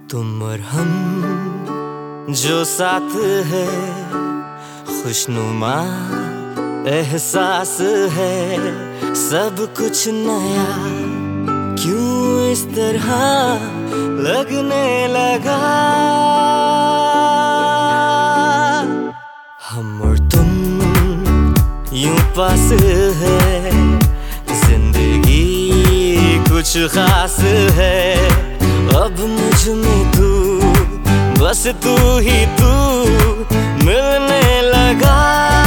तुम और हम जो साथ है, खुशनुमा एहसास है, सब कुछ नया क्यों इस तरह लगने लगा। हम और तुम यूं पास है, जिंदगी कुछ खास है। अब मुझ में तू, बस तू ही तू मिलने लगा।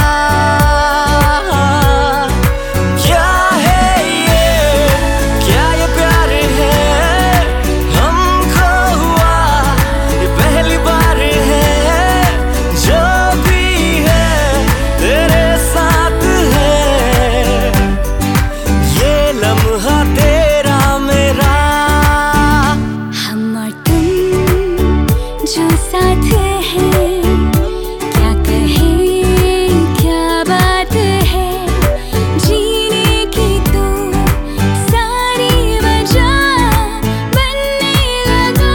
क्या है ये, क्या ये प्यार है, हमको हुआ ये पहली बार है। जो भी है तेरे साथ है, ये लम्हा तेरा मेरा। हम और तुम जो साथ है, क्या कहे क्या बात है, जीने की तो सारी वजह बनने लगा।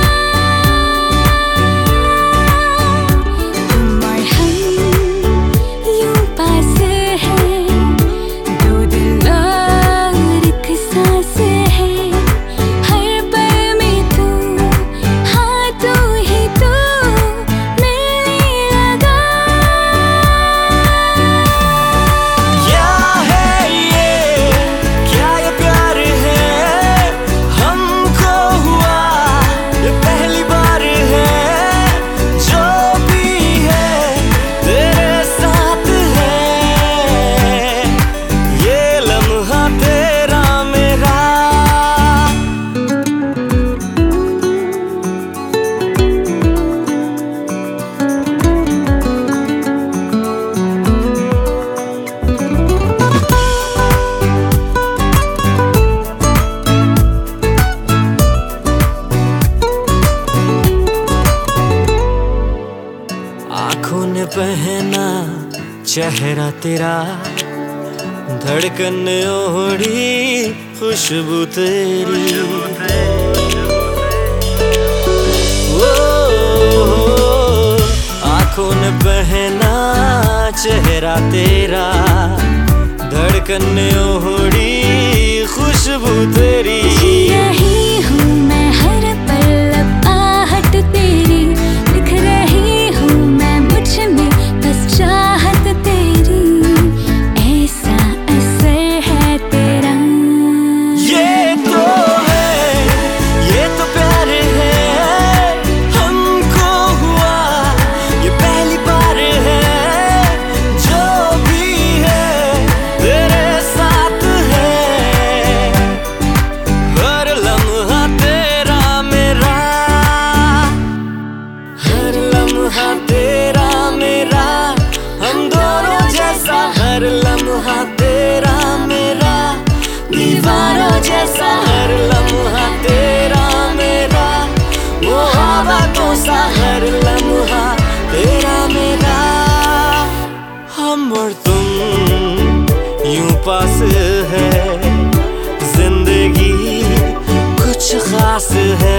तुम और हम यूं पास है, दो दिल और एक सांस है। हर पल में तू, हाँ तू ही तू मिलने लगा। क्या है ये, क्या ये प्यार है, हमको हुआ ये पहली बार है। जो भी है तेरे साथ है, ये लम्हा तेरा मेरा। आँखों ने पहना चेहरा तेरा, धड़कन ओढ़ी खुशबू तेरी। ओ, आँखों ने पहना चेहरा तेरा, धड़कन ओढ़ी खुशबू तेरी। रही हूँ मैं हर पल अब आहट तेरी, लिख रही हूँ मैं मुझ में बस चाहत तेरी। ऐसा असर है तेरा, ये तो है, ये तो प्यार है, हमको हुआ ये पहली बार है। जो भी है तेरे साथ है, हर लम्हा तेरा मेरा, हर लम्हा तेरा मेरा। हम दोनों जैसा हर लम्हा तेरा मेरा, दीवारों जैसा हर लम्हा तेरा मेरा। मोहब्बतों सा हर लम्हा तेरा मेरा। हम और तुम यूं पास है, जिंदगी कुछ खास है।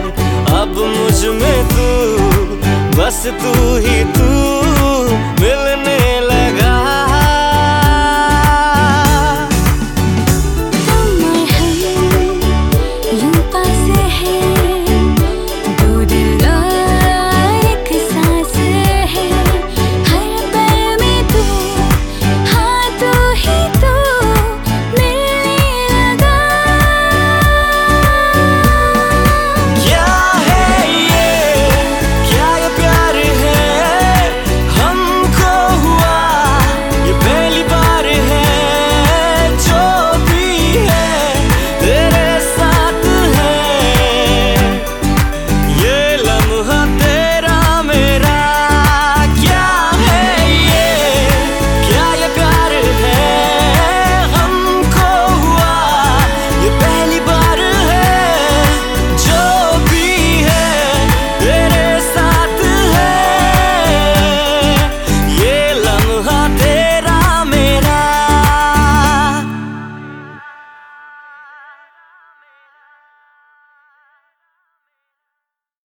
अब मुझ में तू, बस तू ही तू मिलने